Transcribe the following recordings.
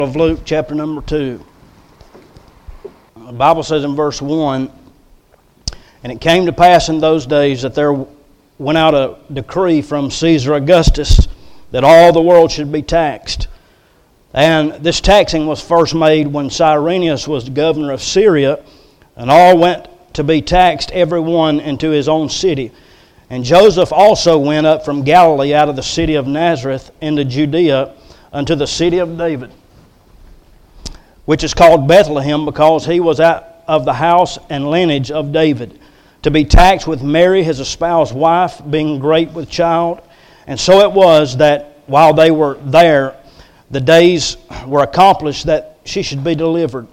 Of Luke chapter number 2. The Bible says in verse 1, "And it came to pass in those days that there went out a decree from Caesar Augustus that all the world should be taxed. And this taxing was first made when Cyrenius was governor of Syria, and all went to be taxed, every one into his own city. And Joseph also went up from Galilee out of the city of Nazareth into Judea unto the city of David, which is called Bethlehem, because he was out of the house and lineage of David, to be taxed with Mary his espoused wife, being great with child. And so it was that while they were there, the days were accomplished that she should be delivered.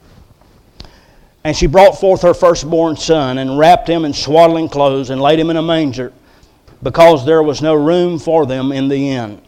And she brought forth her firstborn son, and wrapped him in swaddling clothes, and laid him in a manger, because there was no room for them in the inn.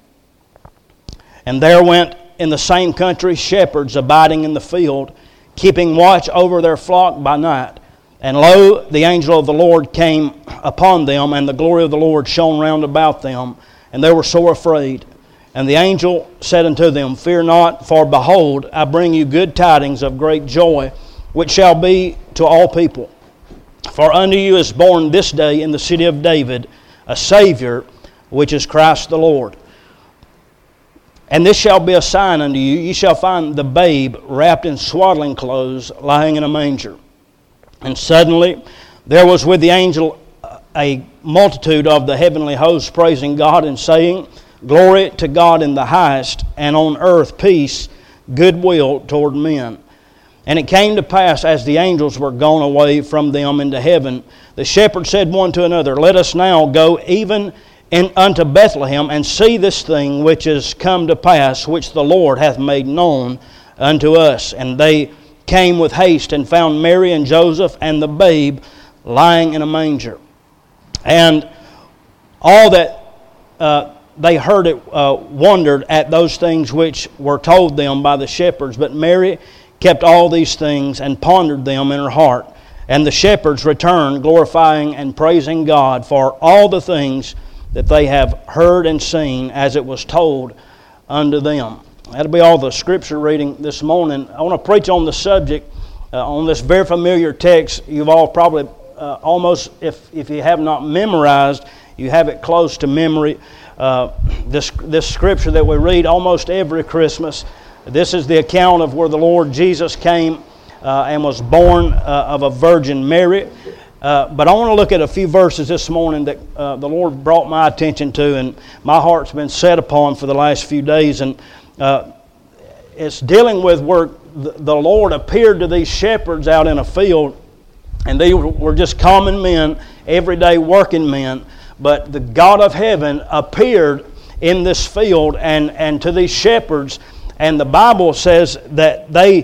And there went in the same country shepherds abiding in the field, keeping watch over their flock by night. And lo, the angel of the Lord came upon them, and the glory of the Lord shone round about them, and they were sore afraid. And the angel said unto them, Fear not, for behold, I bring you good tidings of great joy, which shall be to all people. For unto you is born this day in the city of David a Savior, which is Christ the Lord. And this shall be a sign unto you, ye shall find the babe wrapped in swaddling clothes, lying in a manger. And suddenly there was with the angel a multitude of the heavenly hosts, praising God and saying, Glory to God in the highest, and on earth peace, goodwill toward men. And it came to pass, as the angels were gone away from them into heaven, the shepherds said one to another, Let us now go even unto Bethlehem, and see this thing which is come to pass, which the Lord hath made known unto us. And they came with haste, and found Mary and Joseph and the babe lying in a manger. And all that they heard it wondered at those things which were told them by the shepherds. But Mary kept all these things, and pondered them in her heart. And the shepherds returned, glorifying and praising God for all the things that they have heard and seen, as it was told unto them. That'll be all the scripture reading this morning. I want to preach on the subject, on this very familiar text. You've all probably almost, if you have not memorized, you have it close to memory. This scripture that we read almost every Christmas. This is the account of where the Lord Jesus came and was born of a Virgin Mary. But I want to look at a few verses this morning that the Lord brought my attention to, and my heart's been set upon for the last few days. And it's dealing with where the Lord appeared to these shepherds out in a field, and they were just common men, everyday working men. But the God of heaven appeared in this field and to these shepherds. And the Bible says that they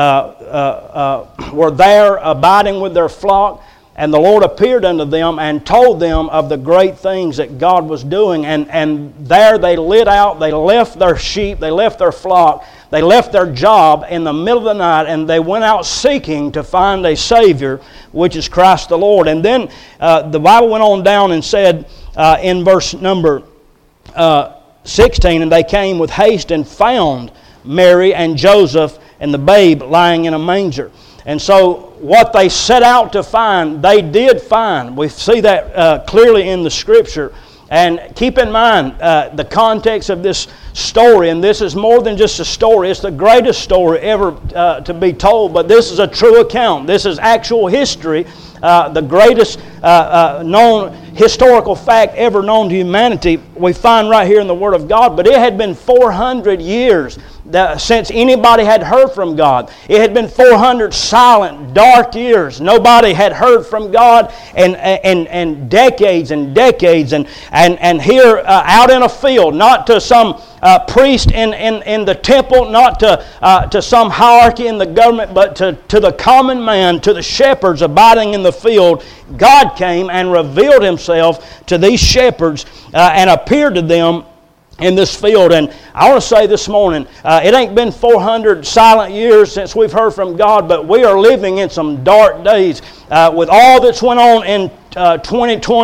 were there abiding with their flock. And the Lord appeared unto them and told them of the great things that God was doing. And there they lit out, they left their sheep, they left their flock, they left their job in the middle of the night, and they went out seeking to find a Savior, which is Christ the Lord. And then the Bible went on down and said in verse number 16, And they came with haste and found Mary and Joseph and the babe lying in a manger. And so what they set out to find, they did find. We see that clearly in the Scripture. And keep in mind the context of this story. And this is more than just a story. It's the greatest story ever to be told. But this is a true account. This is actual history. The greatest known historical fact ever known to humanity we find right here in the Word of God. But it had been 400 years since anybody had heard from God. It had been 400 silent, dark years. Nobody had heard from God in decades and decades. And here out in a field, not to some priest in the temple, not to some hierarchy in the government, but to the common man, to the shepherds abiding in the field, God came and revealed Himself to these shepherds and appeared to them in this field. And I want to say this morning, it ain't been 400 silent years since we've heard from God, but we are living in some dark days with all that's went on in 2020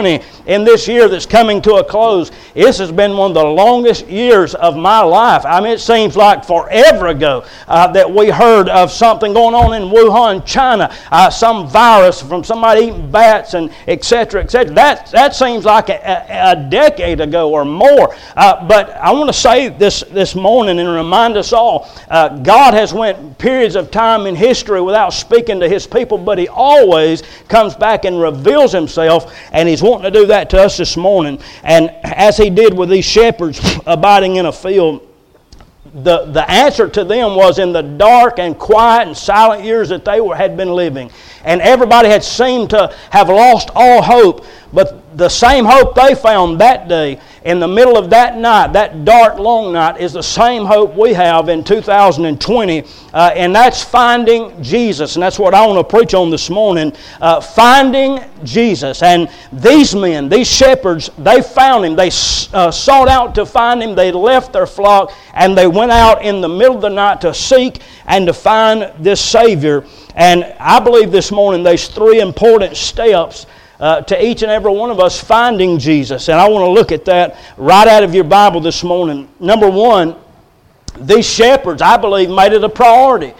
in this year that's coming to a close. This has been one of the longest years of my life. I mean, it seems like forever ago that we heard of something going on in Wuhan, China, some virus from somebody eating bats, and et cetera, et cetera. That seems like a decade ago or more. But I want to say this morning and remind us all, God has went periods of time in history without speaking to His people, but He always comes back and reveals Himself, and He's wanting to do that to us this morning. And as He did with these shepherds abiding in a field, the answer to them was in the dark and quiet and silent years that they had been living. And everybody had seemed to have lost all hope, but the same hope they found that day in the middle of that night, that dark, long night, is the same hope we have in 2020, and that's finding Jesus. And that's what I want to preach on this morning, finding Jesus. And these men, these shepherds, they found Him. They sought out to find Him. They left their flock, and they went out in the middle of the night to seek and to find this Savior. And I believe this morning there's three important steps to each and every one of us finding Jesus. And I want to look at that right out of your Bible this morning. Number one, these shepherds, I believe, made it a priority.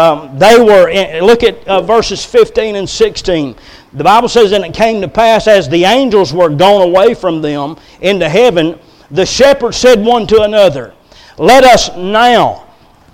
Look at verses 15 and 16. The Bible says, "And it came to pass, as the angels were gone away from them into heaven, the shepherds said one to another, Let us now,"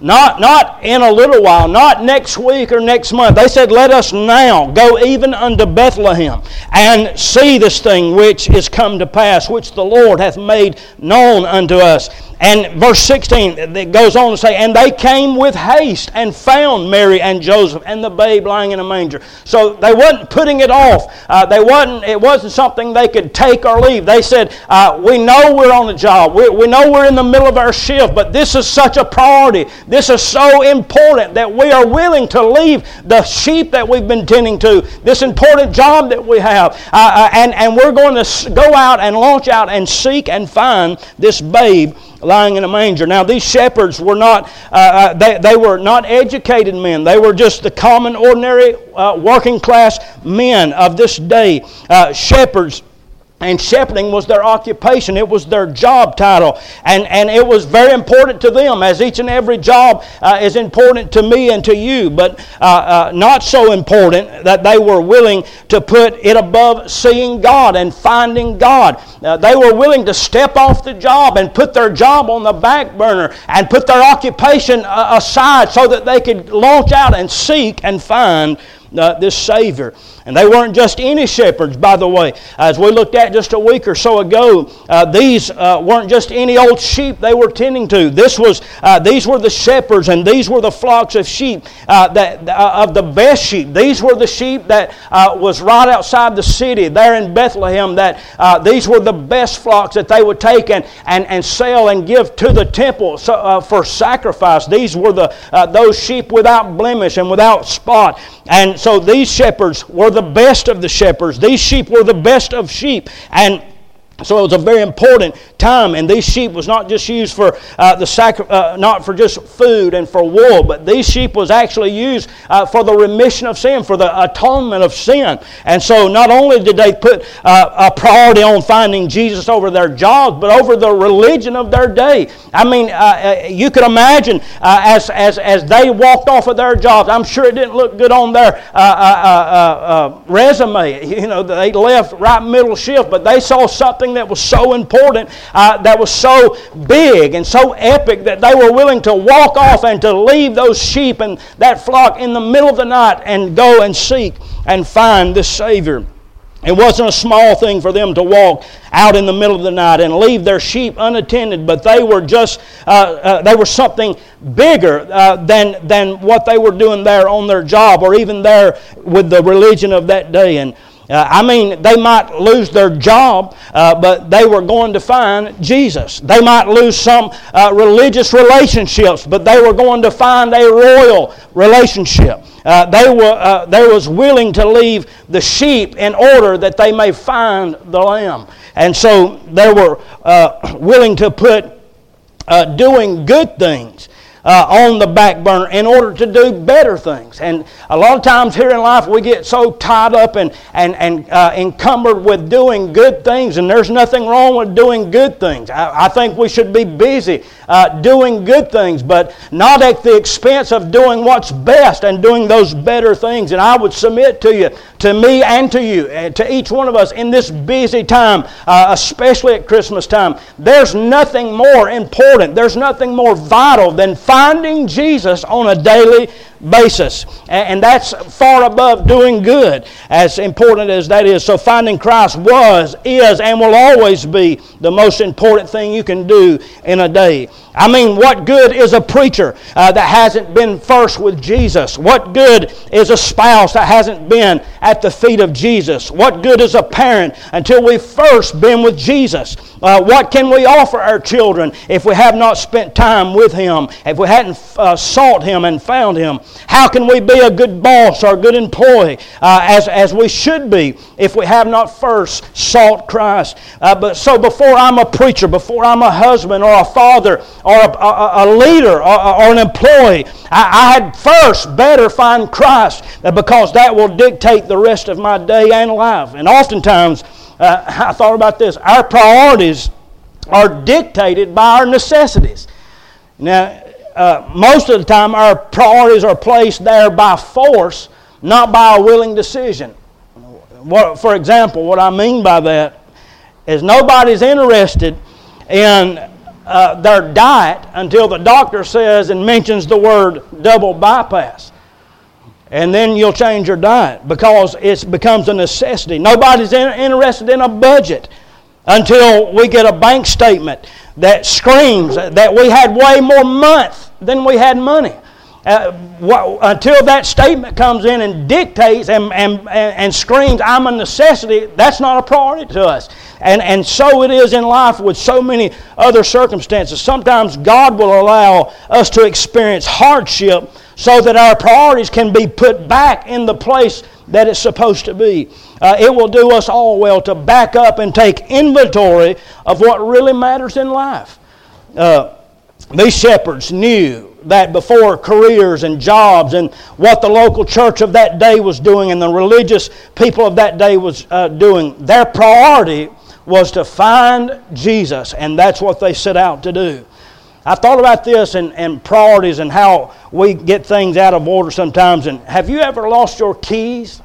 not in a little while, not next week or next month. They said, "Let us now go even unto Bethlehem, and see this thing which is come to pass, which the Lord hath made known unto us." And verse 16, it goes on to say, "And they came with haste, and found Mary and Joseph, and the babe lying in a manger." So they wasn't putting it off. It wasn't something they could take or leave. They said, "We know we're on a job. We know we're in the middle of our shift, but this is such a priority. This is so important that we are willing to leave the sheep that we've been tending to, this important job that we have, and we're going to go out and launch out and seek and find this babe lying in a manger." Now, these shepherds were not, they were not educated men. They were just the common, ordinary, working class men of this day. Shepherds. And shepherding was their occupation. It was their job title. And it was very important to them, as each and every job is important to me and to you. But not so important that they were willing to put it above seeing God and finding God. They were willing to step off the job and put their job on the back burner and put their occupation aside so that they could launch out and seek and find this Savior. And they weren't just any shepherds, by the way. As we looked at just a week or so ago, these weren't just any old sheep they were tending to. These were the shepherds, and these were the flocks of sheep, of the best sheep. These were the sheep that was right outside the city there in Bethlehem. These were the best flocks that they would take and sell and give to the temple for sacrifice. These were those sheep without blemish and without spot. And so these shepherds were the best of the shepherds. These sheep were the best of sheep. And so it was a very important time, and these sheep was not just used for not for just food and for wool, but these sheep was actually used for the remission of sin, for the atonement of sin. And so not only did they put a priority on finding Jesus over their jobs, but over the religion of their day. I mean, you could imagine as they walked off of their jobs, I'm sure it didn't look good on their resume. You know, they left right middle shift, but they saw something that was so important, that was so big and so epic that they were willing to walk off and to leave those sheep and that flock in the middle of the night and go and seek and find this Savior. It wasn't a small thing for them to walk out in the middle of the night and leave their sheep unattended, but they were they were something bigger than what they were doing there on their job or even there with the religion of that day. And they might lose their job, but they were going to find Jesus. They might lose some religious relationships, but they were going to find a royal relationship. They was willing to leave the sheep in order that they may find the lamb. And so they were willing to put doing good things on the back burner in order to do better things. And a lot of times here in life we get so tied up and encumbered with doing good things, and there's nothing wrong with doing good things. I think we should be busy doing good things, but not at the expense of doing what's best and doing those better things. And I would submit to you, to me and to you, to each one of us in this busy time, especially at Christmas time, there's nothing more important, there's nothing more vital than finding Jesus on a daily basis. And that's far above doing good, as important as that is. So finding Christ was, is, and will always be the most important thing you can do in a day. I mean, what good is a preacher that hasn't been first with Jesus? What good is a spouse that hasn't been at the feet of Jesus? What good is a parent until we've first been with Jesus? What can we offer our children if we have not spent time with Him, if we hadn't sought Him and found Him? How can we be a good boss or a good employee as we should be if we have not first sought Christ? So before I'm a preacher, before I'm a husband or a father or a leader or an employee, I had first better find Christ, because that will dictate the rest of my day and life. And oftentimes, I thought about this, our priorities are dictated by our necessities. Now, most of the time our priorities are placed there by force, not by a willing decision. For example, what I mean by that is nobody's interested in their diet until the doctor says and mentions the word double bypass. And then you'll change your diet because it becomes a necessity. Nobody's interested in a budget until we get a bank statement that screams that we had way more month than we had money. Until that statement comes in and dictates and screams, I'm a necessity, that's not a priority to us. And so it is in life with so many other circumstances. Sometimes God will allow us to experience hardship so that our priorities can be put back in the place that it's supposed to be. It will do us all well to back up and take inventory of what really matters in life. These shepherds knew that before careers and jobs and what the local church of that day was doing and the religious people of that day was doing, their priority was to find Jesus, and that's what they set out to do. I thought about this and priorities and how we get things out of order sometimes. And have you ever lost your keys?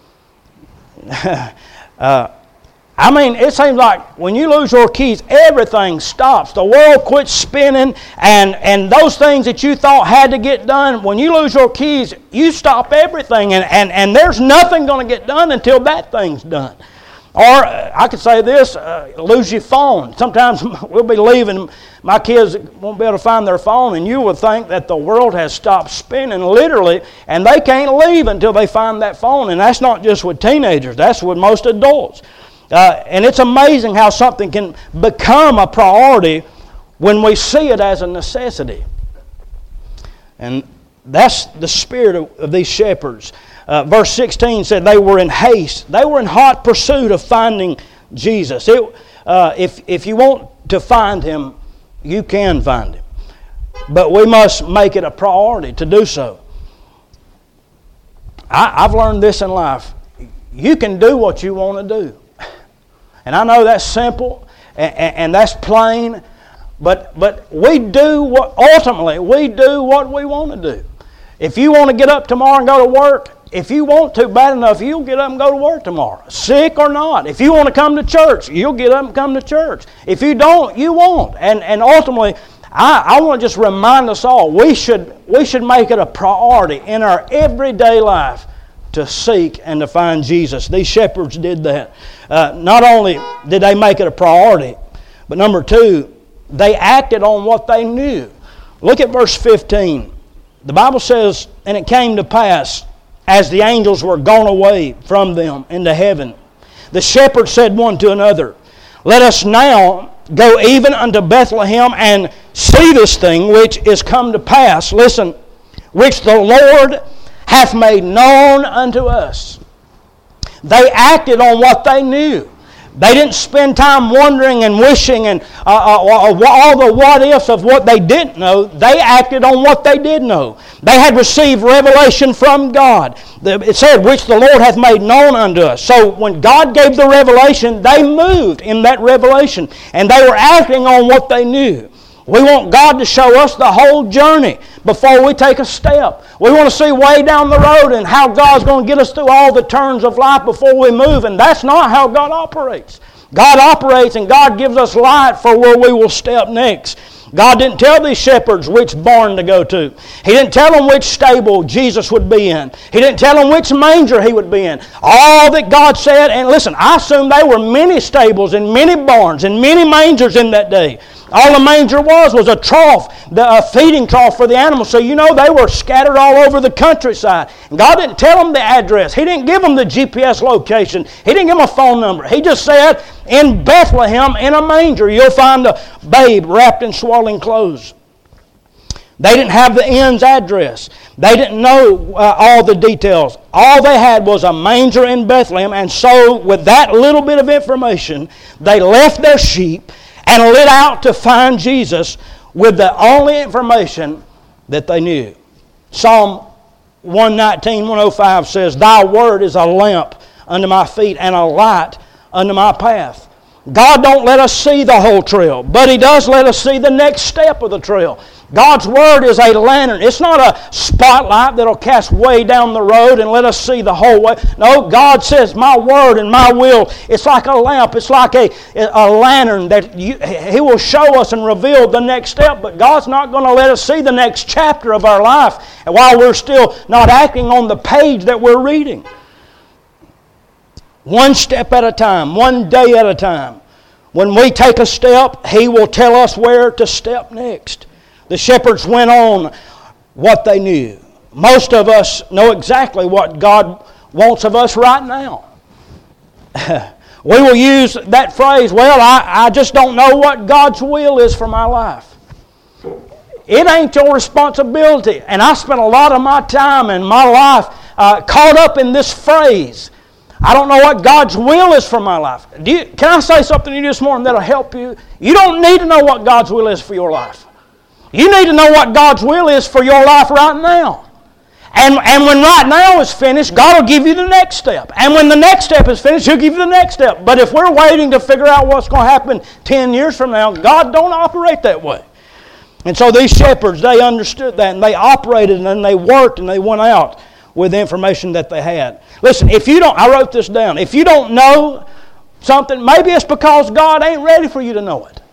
I mean, it seems like when you lose your keys, everything stops. The world quits spinning, and those things that you thought had to get done, when you lose your keys, you stop everything, and there's nothing going to get done until that thing's done. Or I could say this, lose your phone. Sometimes we'll be leaving, my kids won't be able to find their phone, and you would think that the world has stopped spinning literally, and they can't leave until they find that phone. And that's not just with teenagers, that's with most adults. And it's amazing how something can become a priority when we see it as a necessity. And that's the spirit of these shepherds. Verse 16 said they were in haste. They were in hot pursuit of finding Jesus. If you want to find Him, you can find Him. But we must make it a priority to do so. I've learned this in life. You can do what you want to do. And I know that's simple and that's plain, but we do what we want to do. If you want to get up tomorrow and go to work, if you want to bad enough, you'll get up and go to work tomorrow, sick or not. If you want to come to church, you'll get up and come to church. If you don't, you won't. And ultimately, I want to just remind us all, we should make it a priority in our everyday life to seek and to find Jesus. These shepherds did that. Not only did they make it a priority, but number two, they acted on what they knew. Look at verse 15. The Bible says, and it came to pass, as the angels were gone away from them into heaven, the shepherds said one to another, let us now go even unto Bethlehem and see this thing which is come to pass, listen, which the Lord hath made known unto us. They acted on what they knew. They didn't spend time wondering and wishing and all the what-ifs of what they didn't know. They acted on what they did know. They had received revelation from God. It said, which the Lord hath made known unto us. So when God gave the revelation, they moved in that revelation. And they were acting on what they knew. We want God to show us the whole journey before we take a step. We want to see way down the road and how God's going to get us through all the turns of life before we move. And that's not how God operates. God operates and God gives us light for where we will step next. God didn't tell these shepherds which barn to go to. He didn't tell them which stable Jesus would be in. He didn't tell them which manger He would be in. All that God said, and listen, I assume there were many stables and many barns and many mangers in that day. All the manger was a trough, a feeding trough for the animals. So you know they were scattered all over the countryside. And God didn't tell them the address. He didn't give them the GPS location. He didn't give them a phone number. He just said, in Bethlehem, in a manger, you'll find a babe wrapped in swaddling clothes. They didn't have the inn's address. They didn't know all the details. All they had was a manger in Bethlehem. And so with that little bit of information, they left their sheep and lit out to find Jesus with the only information that they knew. Psalm 119, 105 says, Thy word is a lamp unto my feet and a light unto my path. God don't let us see the whole trail, but He does let us see the next step of the trail. God's Word is a lantern. It's not a spotlight that'll cast way down the road and let us see the whole way. No, God says, my Word and my will, it's like a lamp. It's like a lantern that He will show us and reveal the next step, but God's not going to let us see the next chapter of our life while we're still not acting on the page that we're reading. One step at a time, one day at a time. When we take a step, He will tell us where to step next. The shepherds went on what they knew. Most of us know exactly what God wants of us right now. We will use that phrase, well, I just don't know what God's will is for my life. It ain't your responsibility. And I spent a lot of my time and my life caught up in this phrase. I don't know what God's will is for my life. Can I say something to you this morning that'll help you? You don't need to know what God's will is for your life. You need to know what God's will is for your life right now. And when right now is finished, God will give you the next step. And when the next step is finished, He'll give you the next step. But if we're waiting to figure out what's going to happen 10 years from now, God don't operate that way. And so these shepherds, they understood that, and they operated, and then they worked, and they went out with the information that they had. Listen, I wrote this down. If you don't know something, maybe it's because God ain't ready for you to know it.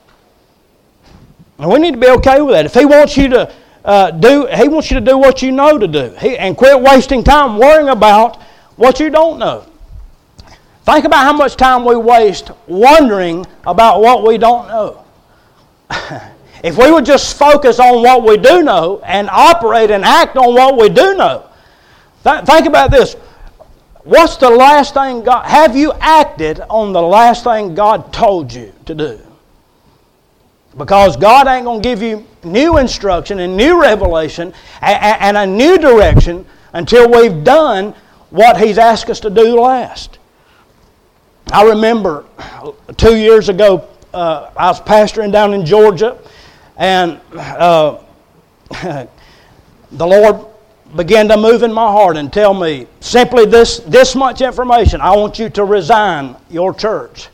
And we need to be okay with that. If He wants you to He wants you to do what you know to do. And quit wasting time worrying about what you don't know. Think about how much time we waste wondering about what we don't know. If we would just focus on what we do know and operate and act on what we do know. Think about this. What's the last thing have you acted on the last thing God told you to do? Because God ain't going to give you new instruction and new revelation and a new direction until we've done what He's asked us to do last. I remember 2 years ago, I was pastoring down in Georgia, and the Lord began to move in my heart and tell me simply this much information. I want you to resign your church.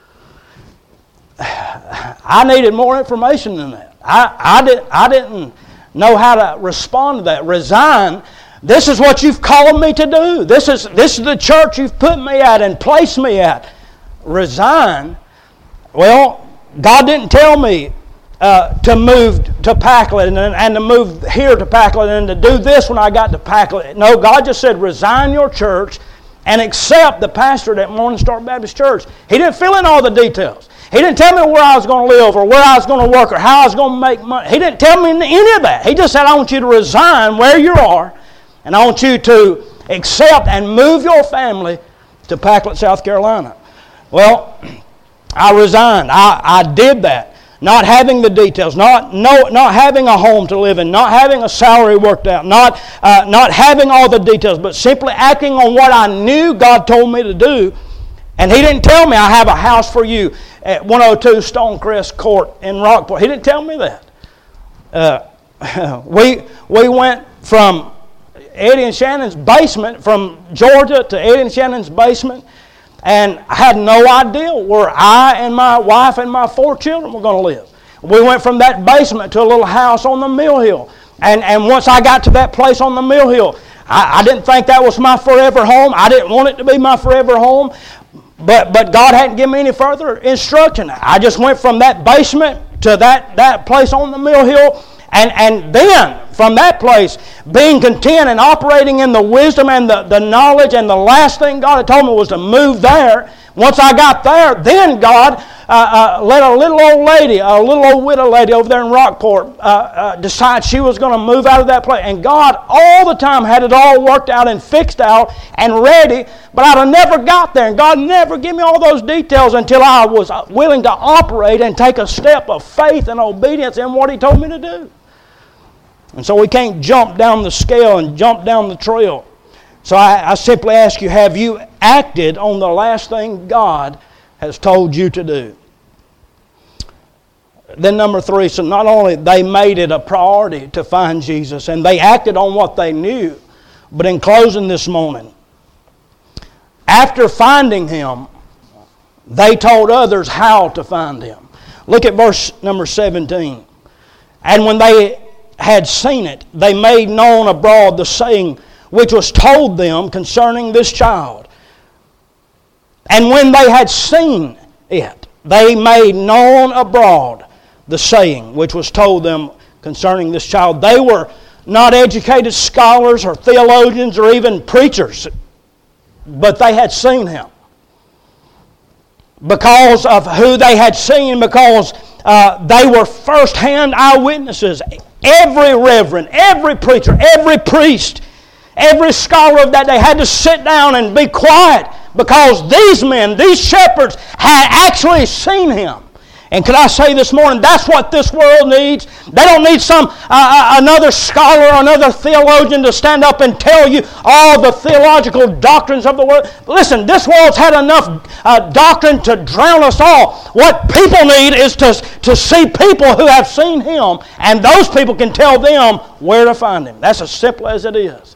I needed more information than that. I didn't know how to respond to that. Resign. This is what you've called me to do. This is the church you've put me at and placed me at. Resign. Well, God didn't tell me to move to Packlet and to move here to Packlet and to do this when I got to Packlet. No, God just said resign your church and accept the pastor at Morning Star Baptist Church. He didn't fill in all the details. He didn't tell me where I was going to live or where I was going to work or how I was going to make money. He didn't tell me any of that. He just said, I want you to resign where you are, and I want you to accept and move your family to Packlet, South Carolina. Well, I resigned. I did that. Not having the details, not having a home to live in, not having a salary worked out, not having all the details, but simply acting on what I knew God told me to do. And He didn't tell me I have a house for you at 102 Stonecrest Court in Rockport. He didn't tell me that. We went from Eddie and Shannon's basement, from Georgia to Eddie and Shannon's basement, and I had no idea where I and my wife and my 4 children were going to live. We went from that basement to a little house on the Mill Hill. And once I got to that place on the Mill Hill, I didn't think that was my forever home. I didn't want it to be my forever home. But God hadn't given me any further instruction. I just went from that basement to that place on the Mill Hill. And then, from that place, being content and operating in the wisdom and the knowledge, and the last thing God had told me was to move there. Once I got there, then God let a little old widow lady over there in Rockport decide she was going to move out of that place. And God all the time had it all worked out and fixed out and ready, but I'd have never got there. And God never gave me all those details until I was willing to operate and take a step of faith and obedience in what He told me to do. And so we can't jump down the scale and jump down the trail. So I simply ask you, have you acted on the last thing God has told you to do? Then number 3, so not only they made it a priority to find Jesus, and they acted on what they knew, but in closing this morning, after finding Him, they told others how to find Him. Look at verse number 17. And when they had seen it, they made known abroad the saying which was told them concerning this child. And when they had seen it, they made known abroad the saying which was told them concerning this child. They were not educated scholars or theologians or even preachers, but they had seen Him. Because of who they had seen, because they were first-hand eyewitnesses. Every reverend, every preacher, every priest, every scholar of that day had to sit down and be quiet because these men, these shepherds, had actually seen Him. And could I say this morning, that's what this world needs. They don't need another scholar or another theologian to stand up and tell you all the theological doctrines of the world. Listen, this world's had enough doctrine to drown us all. What people need is to see people who have seen Him, and those people can tell them where to find Him. That's as simple as it is.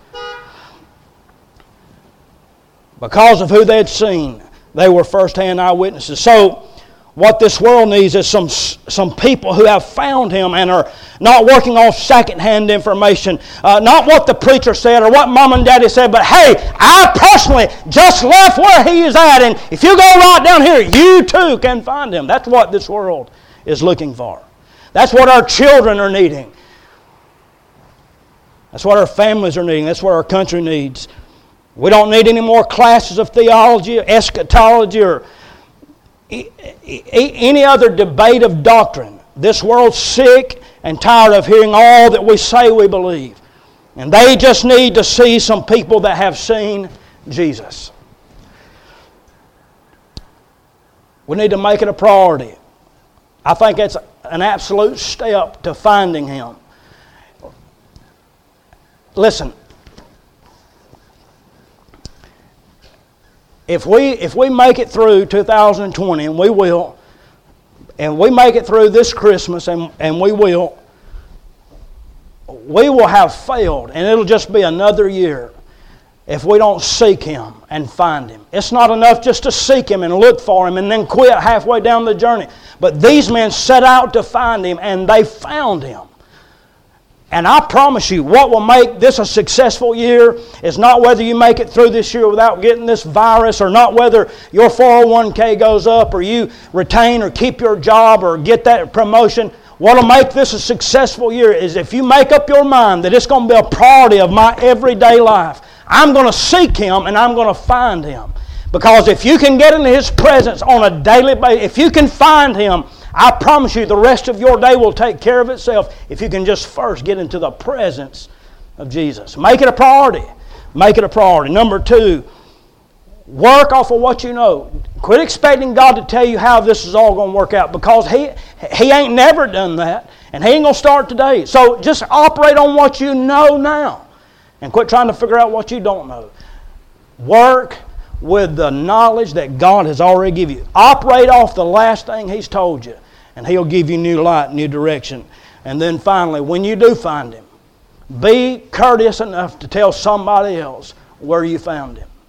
Because of who they had seen, they were first-hand eyewitnesses. So, what this world needs is some people who have found Him and are not working off second-hand information, not what the preacher said or what mom and daddy said, but hey, I personally just left where He is at, and if you go right down here, you too can find Him. That's what this world is looking for. That's what our children are needing. That's what our families are needing. That's what our country needs. We don't need any more classes of theology, eschatology, or any other debate of doctrine. This world's sick and tired of hearing all that we say we believe. And they just need to see some people that have seen Jesus. We need to make it a priority. I think it's an absolute step to finding Him. Listen, if we make it through 2020, and we will, and we make it through this Christmas, and we will have failed, and it'll just be another year if we don't seek Him and find Him. It's not enough just to seek Him and look for Him and then quit halfway down the journey. But these men set out to find Him, and they found Him. And I promise you, what will make this a successful year is not whether you make it through this year without getting this virus, or not whether your 401k goes up, or you retain or keep your job or get that promotion. What will make this a successful year is if you make up your mind that it's going to be a priority of my everyday life. I'm going to seek Him and I'm going to find Him. Because if you can get into His presence on a daily basis, if you can find Him, I promise you the rest of your day will take care of itself if you can just first get into the presence of Jesus. Make it a priority. Make it a priority. Number 2, work off of what you know. Quit expecting God to tell you how this is all going to work out, because He ain't never done that, and He ain't going to start today. So just operate on what you know now and quit trying to figure out what you don't know. Work with the knowledge that God has already given you. Operate off the last thing He's told you, and He'll give you new light, new direction. And then finally, when you do find Him, be courteous enough to tell somebody else where you found Him.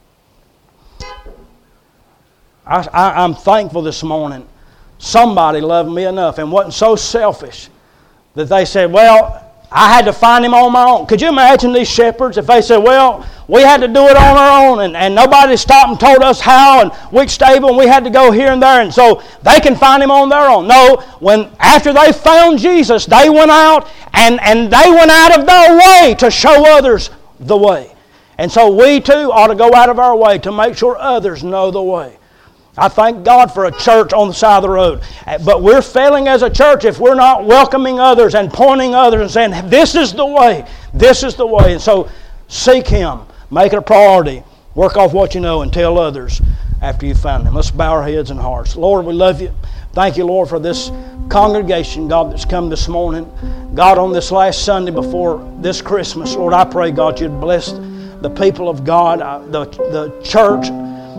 I'm thankful this morning somebody loved me enough and wasn't so selfish that they said, well, I had to find Him on my own. Could you imagine these shepherds if they said, well, we had to do it on our own and nobody stopped and told us how and which stable and we had to go here and there and so they can find Him on their own. No, after they found Jesus, they went out and they went out of their way to show others the way. And so we too ought to go out of our way to make sure others know the way. I thank God for a church on the side of the road. But we're failing as a church if we're not welcoming others and pointing others and saying, this is the way, this is the way. And so seek Him, make it a priority, work off what you know and tell others after you find Him. Let's bow our heads and hearts. Lord, we love You. Thank You, Lord, for this congregation, God, that's come this morning. God, on this last Sunday before this Christmas, Lord, I pray, God, You'd bless the people of God, the church,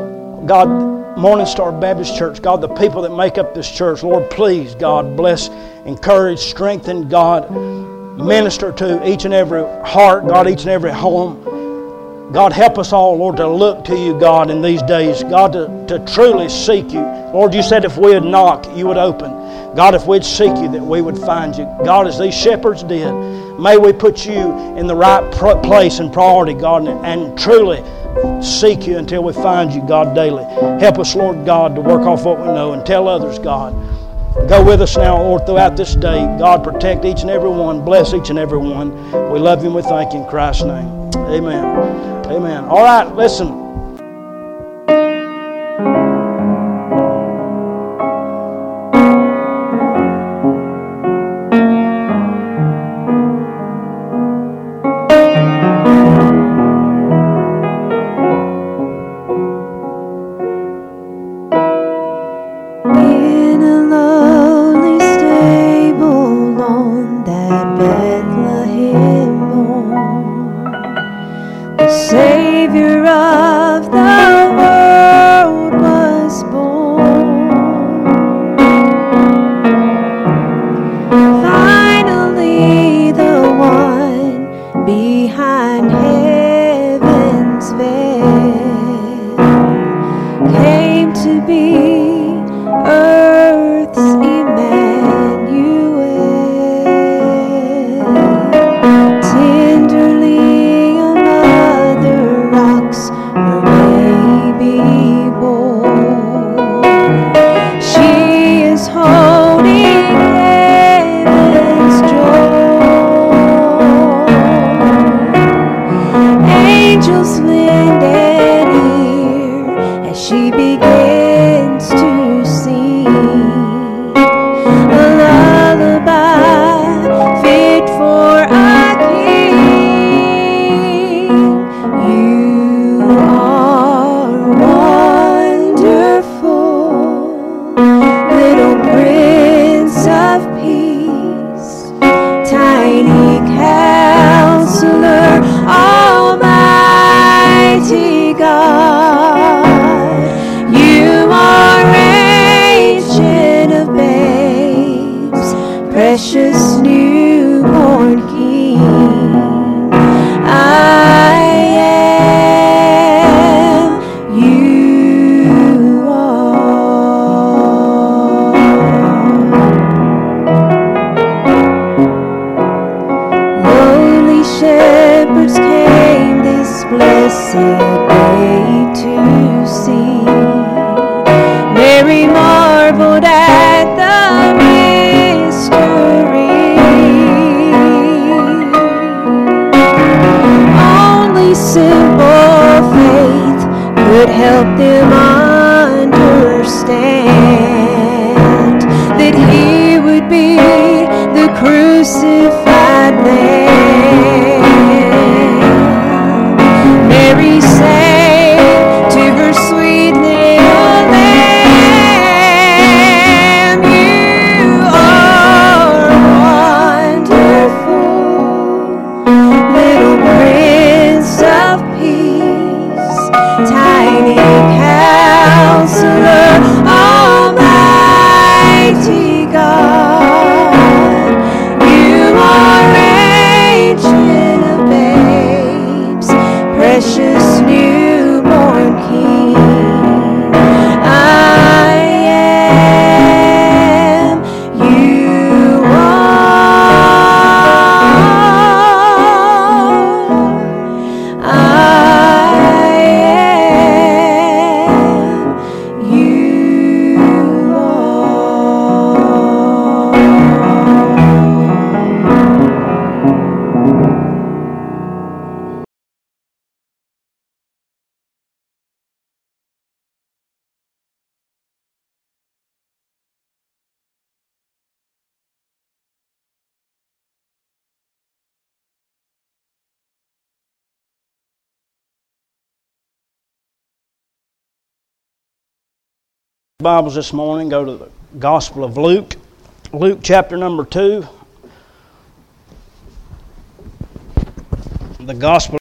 God, Morning Star Baptist Church, God, the people that make up this church, Lord, please, God, bless, encourage, strengthen, God, minister to each and every heart, God, each and every home. God, help us all, Lord, to look to You, God, in these days, God, to truly seek You. Lord, You said if we would knock, You would open. God, if we'd seek You, that we would find You. God, as these shepherds did, may we put You in the right place and priority, God, and truly seek You until we find You, God, daily. Help us, Lord God, to work off what we know and tell others, God. Go with us now, Lord, throughout this day. God, protect each and every one. Bless each and every one. We love You and we thank You in Christ's name. Amen. Amen. All right, listen. Tiny Bibles this morning, go to the Gospel of Luke. Luke chapter number 2. The Gospel